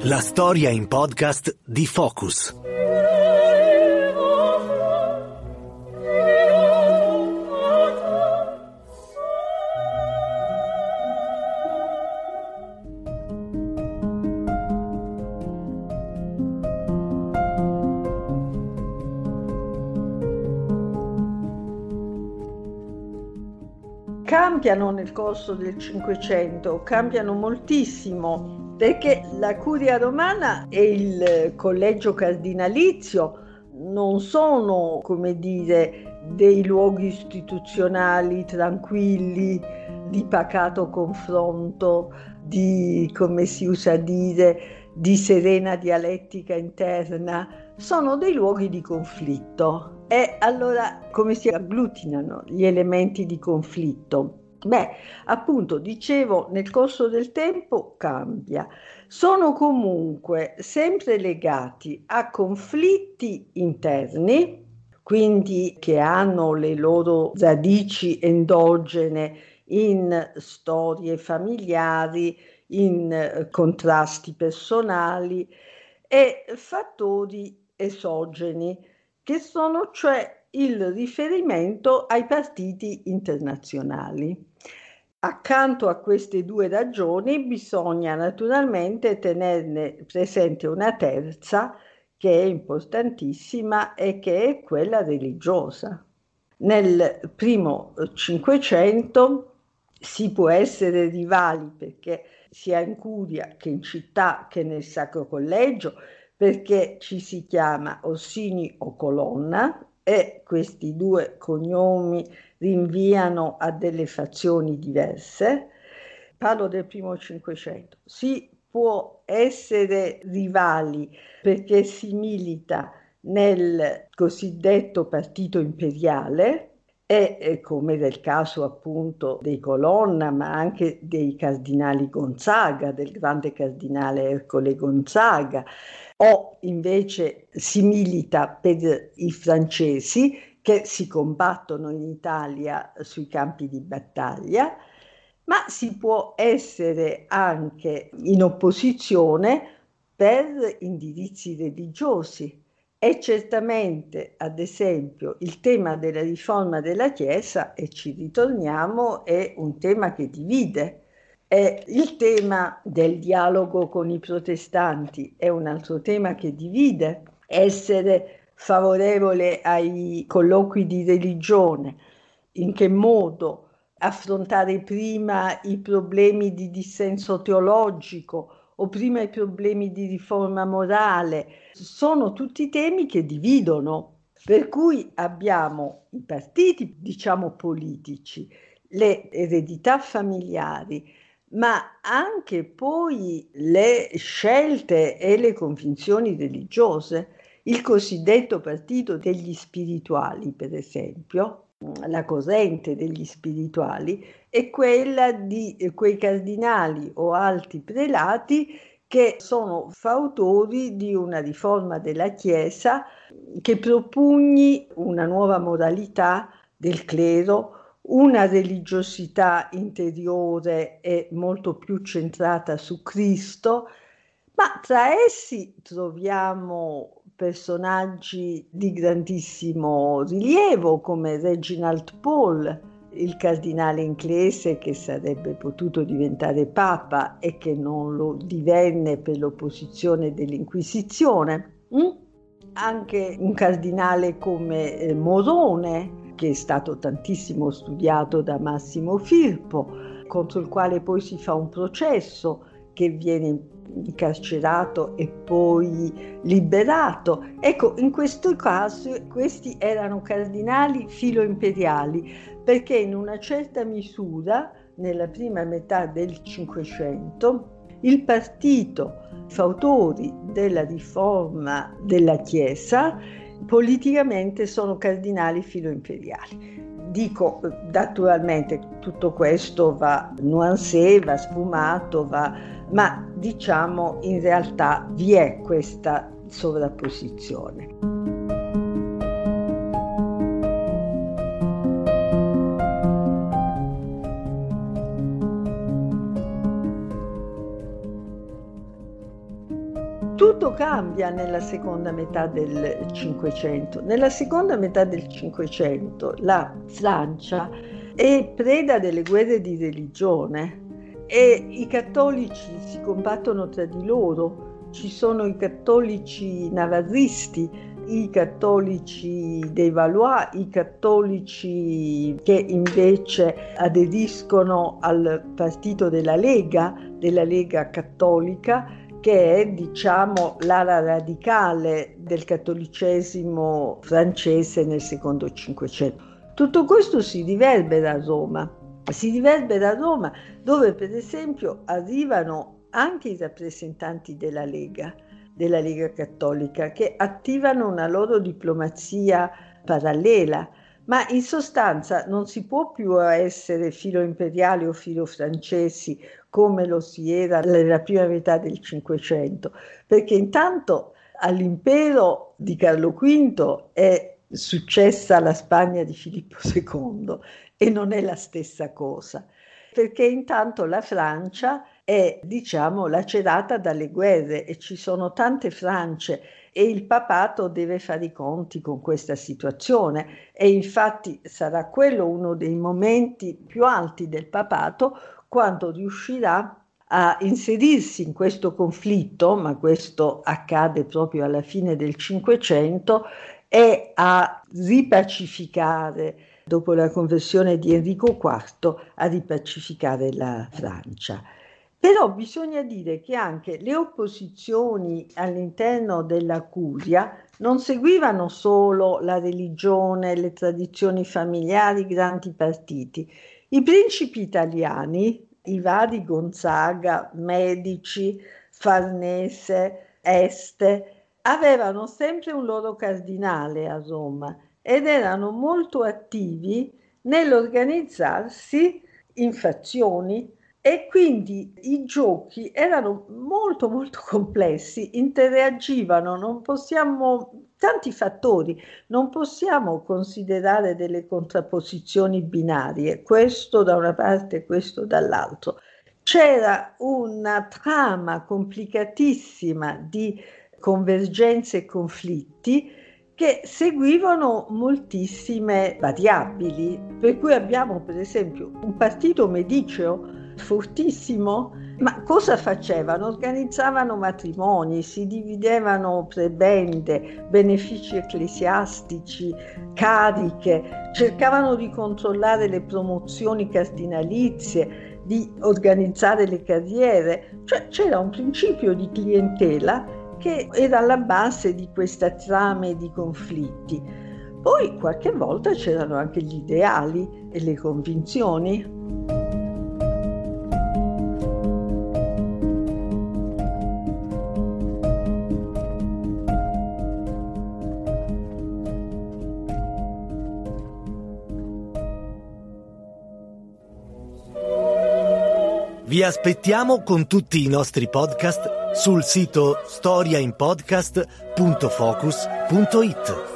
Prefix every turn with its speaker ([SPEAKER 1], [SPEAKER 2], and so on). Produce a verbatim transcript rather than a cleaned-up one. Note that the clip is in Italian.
[SPEAKER 1] La storia in podcast di Focus.
[SPEAKER 2] Cambiano nel corso del Cinquecento, cambiano moltissimo, perché la Curia Romana e il collegio cardinalizio non sono, come dire, dei luoghi istituzionali tranquilli, di pacato confronto, di, come si usa dire, di serena dialettica interna. Sono dei luoghi di conflitto. E allora come si agglutinano gli elementi di conflitto? Beh, appunto, dicevo, nel corso del tempo cambia. Sono comunque sempre legati a conflitti interni, quindi che hanno le loro radici endogene in storie familiari, in contrasti personali e fattori esogeni, che sono cioè il riferimento ai partiti internazionali. Accanto a queste due ragioni bisogna naturalmente tenerne presente una terza, che è importantissima e che è quella religiosa. Nel primo Cinquecento si può essere rivali, perché sia in curia che in città che nel Sacro Collegio, perché ci si chiama Orsini o Colonna e questi due cognomi rinviano a delle fazioni diverse. Parlo del primo Cinquecento. Si può essere rivali perché si milita nel cosiddetto partito imperiale e, e come nel caso appunto dei Colonna, ma anche dei cardinali Gonzaga, del grande cardinale Ercole Gonzaga, o invece si milita per i francesi che si combattono in Italia sui campi di battaglia, ma si può essere anche in opposizione per indirizzi religiosi. E certamente, ad esempio, il tema della riforma della Chiesa, e ci ritorniamo, è un tema che divide. E il tema del dialogo con i protestanti è un altro tema che divide. Essere favorevole ai colloqui di religione, in che modo affrontare prima i problemi di dissenso teologico o prima i problemi di riforma morale, sono tutti temi che dividono, per cui abbiamo i partiti, diciamo, politici, le eredità familiari, ma anche poi le scelte e le convinzioni religiose. Il cosiddetto partito degli spirituali, per esempio, la corrente degli spirituali, è quella di quei cardinali o alti prelati che sono fautori di una riforma della Chiesa che propugni una nuova moralità del clero, una religiosità interiore e molto più centrata su Cristo, ma tra essi troviamo personaggi di grandissimo rilievo come Reginald Pole, il cardinale inglese che sarebbe potuto diventare papa e che non lo divenne per l'opposizione dell'Inquisizione. Mm? Anche un cardinale come eh, Morone, che è stato tantissimo studiato da Massimo Firpo, contro il quale poi si fa un processo, che viene incarcerato e poi liberato. Ecco, in questo caso questi erano cardinali filoimperiali, perché in una certa misura, nella prima metà del Cinquecento, il partito fautori della riforma della Chiesa politicamente sono cardinali filoimperiali. Dico, naturalmente tutto questo va nuancé, va sfumato, va, ma diciamo in realtà vi è questa sovrapposizione. Tutto cambia nella seconda metà del Cinquecento. Nella seconda metà del Cinquecento la Francia è preda delle guerre di religione e i cattolici si combattono tra di loro. Ci sono i cattolici navarristi, i cattolici dei Valois, i cattolici che invece aderiscono al partito della Lega, della Lega Cattolica, che è, diciamo, l'ala radicale del cattolicesimo francese nel secondo Cinquecento. Tutto questo si riverbera a Roma, si riverbera a Roma, dove per esempio arrivano anche i rappresentanti della Lega, della Lega Cattolica, che attivano una loro diplomazia parallela, ma in sostanza non si può più essere filo imperiali o filo francesi come lo si era nella prima metà del Cinquecento, perché intanto all'impero di Carlo quinto è successa la Spagna di Filippo secondo e non è la stessa cosa, perché intanto la Francia è, diciamo, lacerata dalle guerre e ci sono tante Francie e il papato deve fare i conti con questa situazione e infatti sarà quello uno dei momenti più alti del papato quando riuscirà a inserirsi in questo conflitto, ma questo accade proprio alla fine del Cinquecento, e a ripacificare, dopo la conversione di Enrico quarto, a ripacificare la Francia. Però bisogna dire che anche le opposizioni all'interno della curia non seguivano solo la religione, le tradizioni familiari, i grandi partiti. I principi italiani, i vari Gonzaga, Medici, Farnese, Este, avevano sempre un loro cardinale a Roma ed erano molto attivi nell'organizzarsi in fazioni e quindi i giochi erano molto molto complessi, interagivano, non possiamo, tanti fattori, non possiamo considerare delle contrapposizioni binarie, questo da una parte e questo dall'altro. C'era una trama complicatissima di convergenze e conflitti che seguivano moltissime variabili, per cui abbiamo per esempio un partito mediceo fortissimo, ma cosa facevano? Organizzavano matrimoni, si dividevano prebende, benefici ecclesiastici, cariche, cercavano di controllare le promozioni cardinalizie, di organizzare le carriere, cioè c'era un principio di clientela che era alla base di questa trame di conflitti. Poi qualche volta c'erano anche gli ideali e le convinzioni.
[SPEAKER 1] Vi aspettiamo con tutti i nostri podcast sul sito storia in podcast punto focus punto it.